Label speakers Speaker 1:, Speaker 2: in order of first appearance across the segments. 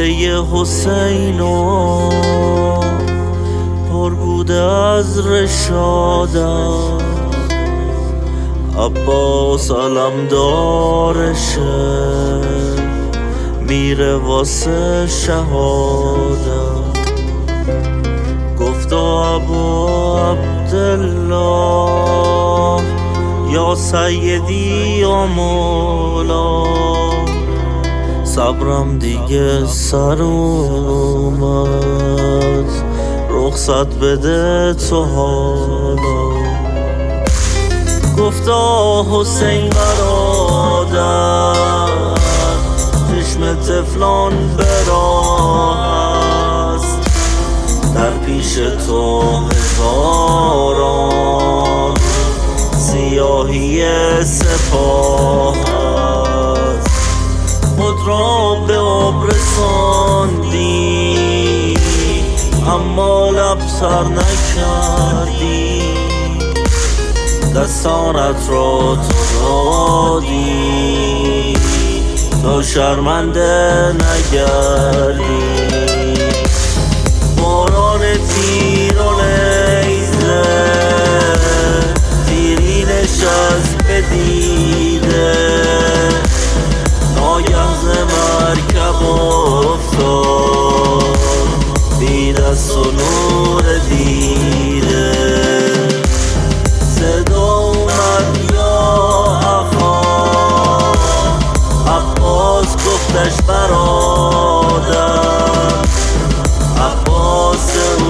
Speaker 1: حجره حسینو پر بوده از رشادت، عباس علمدارشه میره واسه شهادت. گفتا ابو عبدالله یا سیدی یا مولا، صبرم دیگه سر اومد، رخصت بده تو حالا. گفتا حسین برادر چشم طفلان براه است، در پیش تو هزاران سیاهی سپاه است. خود را به آب رساندی اما لب سر نکردی، دستانت را تو دادی تا شرمنده نگردی. باران تیر و نیزه تیرینش از بدیده، ناگه ز مرکب افتاد بی دست و نور دیده. صدا اومد یا آقا، عباس گفتش برادر، عباس او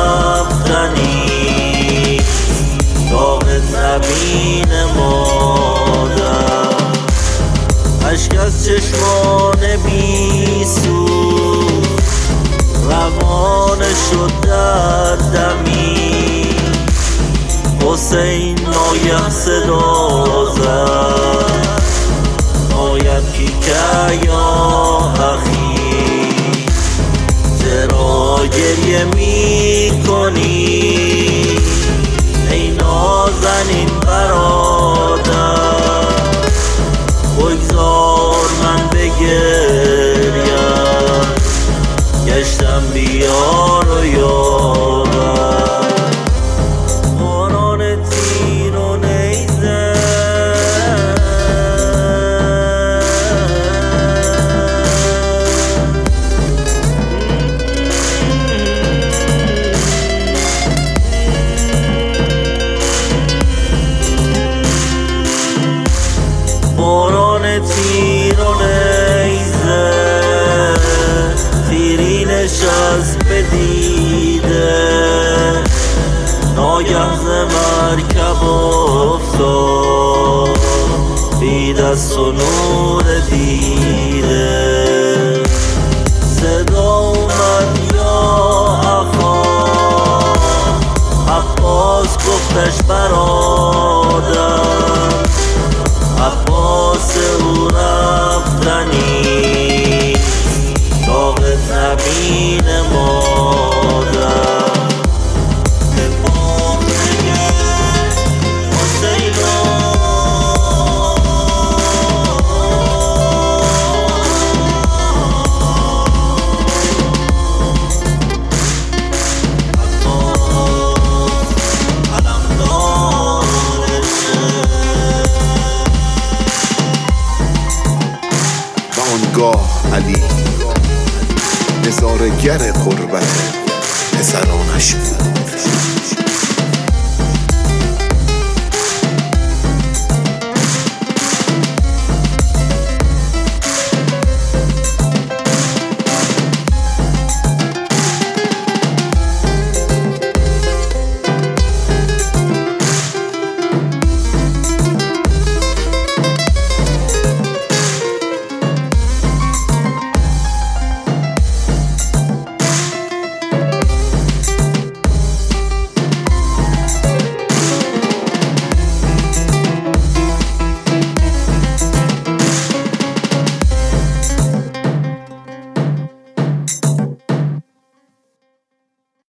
Speaker 1: رفتنی داغت نبین مادر. اشک از چشمان بی سود روانه شد در دمی، حسین ناگه صدا زد آید کی که یا اخی، چرا گریه می کنی ای نازنین برادر؟ بگذار من بگریم، گشتم بیار و یاور. باران تیر و نیزه تیر و نیزه تیرینش از بدیده، ناگه ز مرکب افتاد بی دست و نور دیده. صدا اومد یا آقا، عباس گفتش برادر، عباس او رفتنی داغت نبین مادر.
Speaker 2: آنگاه علی نظاره‌گر قربت پسرانش بود.